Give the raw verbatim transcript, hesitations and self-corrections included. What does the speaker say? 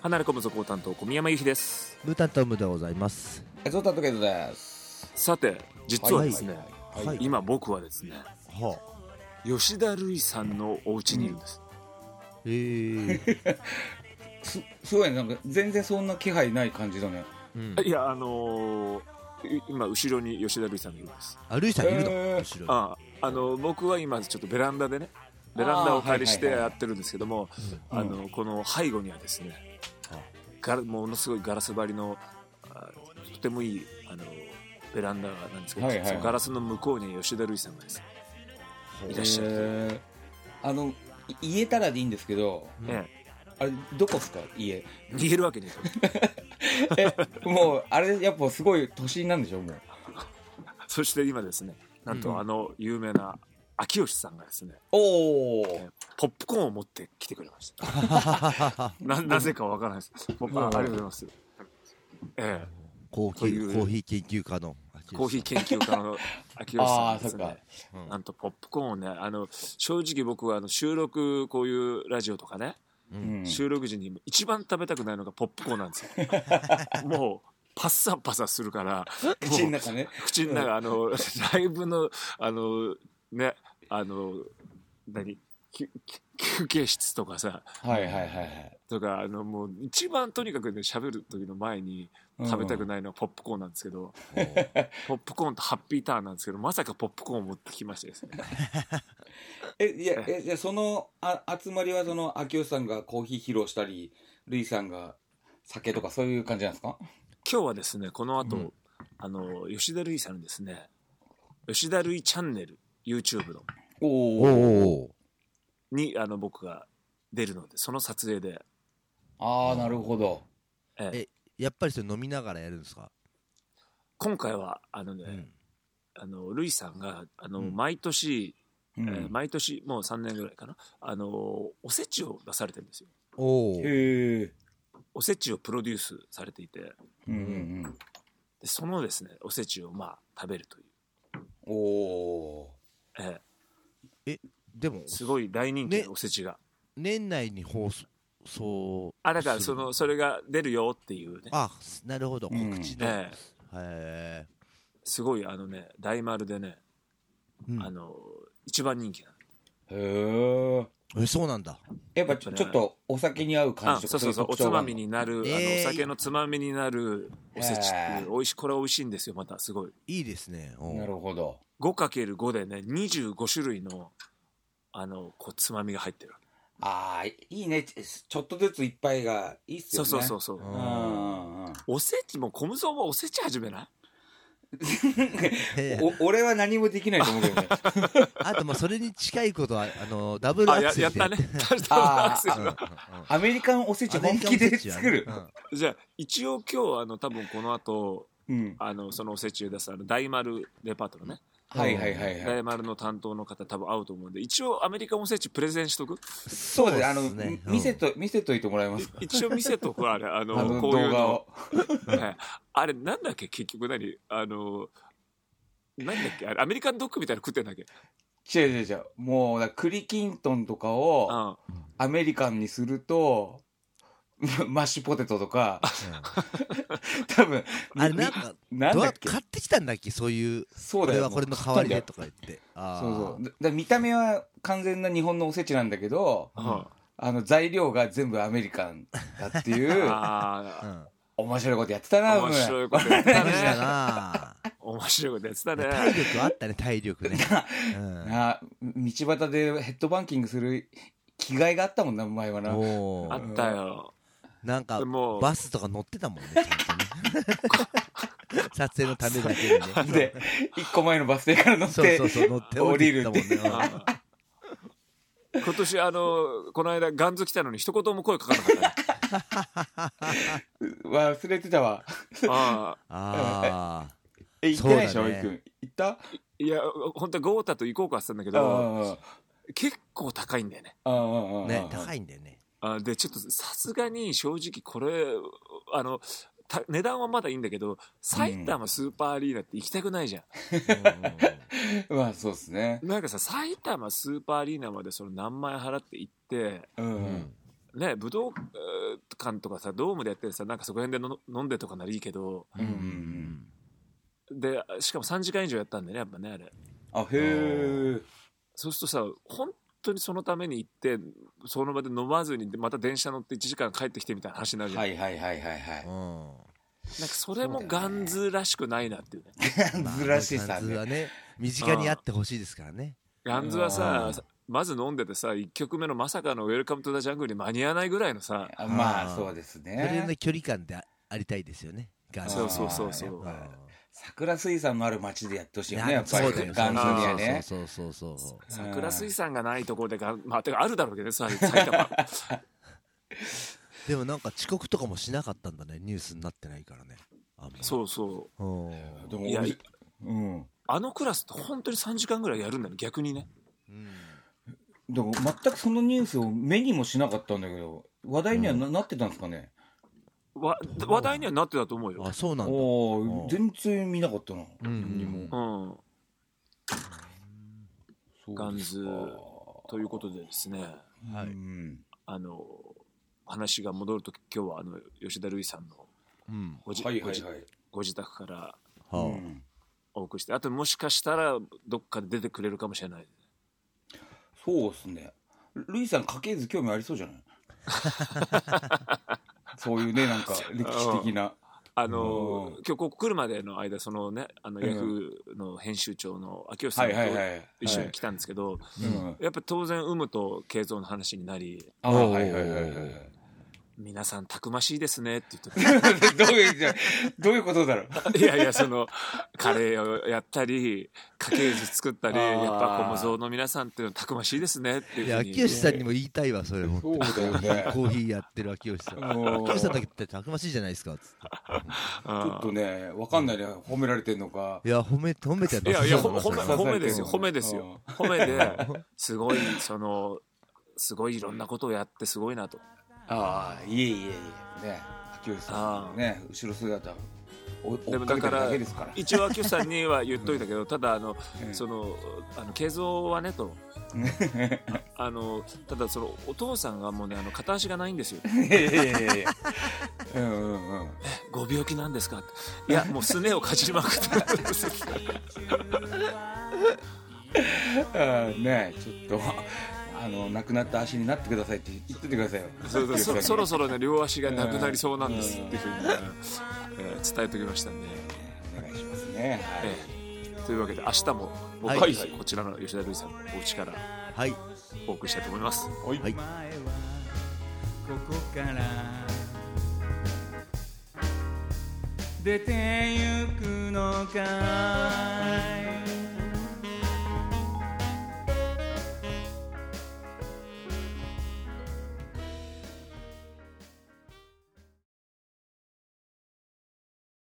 離れ込む続行担当小宮山由紀です。 ブータントムでございます。 エゾタトケトです。 さて実はですね、 はいはい、 今僕はですね、はあ、吉田類さんのお家にいるんです。 へ、うん、えー、 す, すごいね、なんか全然そんな気配ない感じだね、 うん、いやあのー、今後ろに吉田類さんがいるんです。 あ、類さんいるの、えー、後ろに。 ああの僕は今ちょっとベランダでね、ベランダをお借りしてやってるんですけども、あ、はいはいはい、あのこの背後にはですね、ガラものすごいガラス張りのとてもいいあのベランダなんですけど、はいはいはい、そのガラスの向こうに吉田類さんがですねいらっしゃる。えー、あの言えたらでいいんですけど、ね、あれどこですか家。 言えるわけねえもうあれやっぱすごい都心なんでしょもう。 そして今ですね、なんとあの有名な秋吉さんがですね、 おえー、ポップコーンを持ってきてくれましたな, なぜかわからないです。ポップあ, ありがとうございます。えー、 コーヒーコーヒー研究家のコーヒー研究家の秋吉さんですねうん、なんとポップコーンをね、あの正直僕はあの収録こういうラジオとかね、うん、収録時に一番食べたくないのがポップコーンなんですよもうパッサパサするから口の中ね、 口の中、あのライブのあのね、あの何休憩室とかさ、 はいはいはいはいとか、あのもう一番とにかくね喋る時の前に食べたくないのはポップコーンなんですけど、うん、ポップコーンとハッピーターンなんですけど、まさかポップコーンを持ってきましてですねえいやえじゃそのあ集まりはその秋吉さんがコーヒー披露したり、ルイさんが酒とかそういう感じなんですか？ 今日はですねこの後、うん、あの吉田類さんのですね吉田類チャンネル YouTube のおおにあの僕が出るので、その撮影で。 ああなるほど。 えやっぱりそれ飲みながらやるんですか？ 今回はあのね、うん、あのルイさんがあの、うん、毎年、うんえー、毎年もうさんねんぐらいかな、あのおせちを出されてるんですよ。 おへえ。 おせちをプロデュースされていて、 うんうんうん、 でそのですねおせちをまあ食べるという。 おお。 えー、えでもすごい大人気のおせちが、 ね、年内に放送そうあだからそのそれが出るよっていうね。 あなるほど、告知の、うんえー、へすごいあのね大丸でね、うん、あの一番人気なの。 へえそうなんだ。 やっぱちょっとお酒に合う感じとか、 そうそうそうおつまみになる、えー、あのお酒のつまみになるおせちっていう、おいしこれ美味しいんですよ。またすごいいいですね。 なるほど。 ごかけるご でねにじゅうご種類のあのこうつまみが入ってる。 ああいいね、ちょっとずつ一杯がいいっすよね。 そうそうそうそう、うん、おせちも小僧もおせち始めないお俺は何もできないと思うけどねあとまあそれに近いことはあのダブルアクセルでや, やったねダブルアクセル、うんうん、 アメリカンおせち本気で作る、ねうん、じゃあ一応今日あの多分この後、うん、あのそのおせちを出すあの大丸デパートのね、 はいはいはいはい、 大丸の担当の方多分会うと思うんで、一応アメリカンおせちプレゼンしとく。 そうですね、あの、うん、見せと見せといてもらえますか？ 一応見せとくあれあのあのこういうの動画をあれなんだっけ結局何あのなんだっけあれアメリカンドッグみたいなの食ってんだっけ？ 違う違う違う、もうだ栗きんとんとかをアメリカンにするとマッシュポテトとか多分あれなんかなんだっけ買ってきたんだっけ、そういうそうだよ、 これはこれの代わりでとか言ってあそうそうだ見た目は完全な日本のおせちなんだけど、うん、あの材料が全部アメリカンだっていうあ、うん、面白いことやってたな。 面白いことやってたね面白いことやってたね。 体力あったね体力ね、 うん、な道端でヘッドバンキングする気概があったもんな前はな。 おあったよ。 なんかバスとか乗ってたもんねちゃんとね撮影のためだけにねでいっこまえのバス停から乗ってそうそうそう乗って降りるって今年あのこの間ガンズ来たのに一言も声かからなかったね忘れてたわああえ行ってないでしょ、ね、行ったいや本当はゴータと行こうかって言ったんだけど結構高いんだよね。 あね高いんだよね。 あでちょっとさすがに正直これあの値段はまだいいんだけど埼玉スーパーアリーナって行きたくないじゃん、 うん、まあそうですね。 なんかさ埼玉スーパーアリーナまでその何万円払って行って、うん、 ね、武道館とかさドームでやってるさなんかそこら辺での飲んでとかならいいけど、うんうんうん、でしかもさんじかん以上やったんでねやっぱねあれあへえそうするとさ本当にそのために行ってその場で飲まずにまた電車乗っていちじかん帰ってきてみたいな話になるじゃんはいはいはいはいはい、うん、 なんかそれもガンズらしくないなっていうねガンズらしさね、 ガンズはね身近にあってほしいですからねガンズはさまず飲んでてさいっきょくめのまさかのウェルカムトゥザジャングルに間に合わないぐらいのさまあそうですねそれの距離感でありたいですよねガンズそうそうそうそう桜水産のある町でやってほしいよねやっぱりガンズにはねそうそうそうそう桜水産がないところでガンまあてかあるだろうけどね埼玉でもなんか遅刻とかもしなかったんだねニュースになってないからねあんまそうそうでもいや、 うん、 あのクラスって本当にさんじかんぐらいやるんだよ逆にね、うんでも全くそのニュースを目にもしなかったんだけど話題には な,、うん、なってたんですかねわ話題にはなってたと思うよあそうなんだお全然見なかったな、うん、 もうん、ガンズということでですね、はい、あの話が戻ると今日はあの吉田類さんのご自宅から、うん、お送りしてあともしかしたらどっかで出てくれるかもしれないそうですねルイさん家系図興味ありそうじゃないそういうねなんか歴史的なあの今日ここ来るまでの間そのねあのヤフーの編集長の秋吉さんと一緒に来たんですけどやっぱ当然有無と慶三の話になりあはいはいはいはい皆さんたくましいですねって言ってどういうどういうことだろういやいやそのカレーをやったり家系図作ったりやっぱこう無造の皆さんっていうのたくましいですねっていうふうにいや秋吉さんにも言いたいわそれもそうだよねコーヒーやってる秋吉さん秋吉さんだけってたくましいじゃないですかつってちょっとね分かんないね褒められてんのかいや褒め褒めていやいや褒め褒めですよ褒めですよ褒めですごいそのすごいいろんなことをやってすごいなとああいえいえいえね秋吉さんね後ろ姿おでもだから一応秋吉さんには言っといたけどただあのそのあの慶三はねとあのただそのお父さんがもうねあの片足がないんですよいやいやいやいやうんうんうんご病気なんですかいやもうすねをかじりまくってあねちょっとあの亡くなった足になってくださいって言っててくださいよそうそう そ, そろそろね両足がなくなりそうなんですっていうふうに、ねえー、伝えておきましたんでお願いしますね、はいえー、というわけで明日も僕は、はい、こちらの吉田類さんのお家からお送りしたいと思います、はいはい、ここから出てゆくのか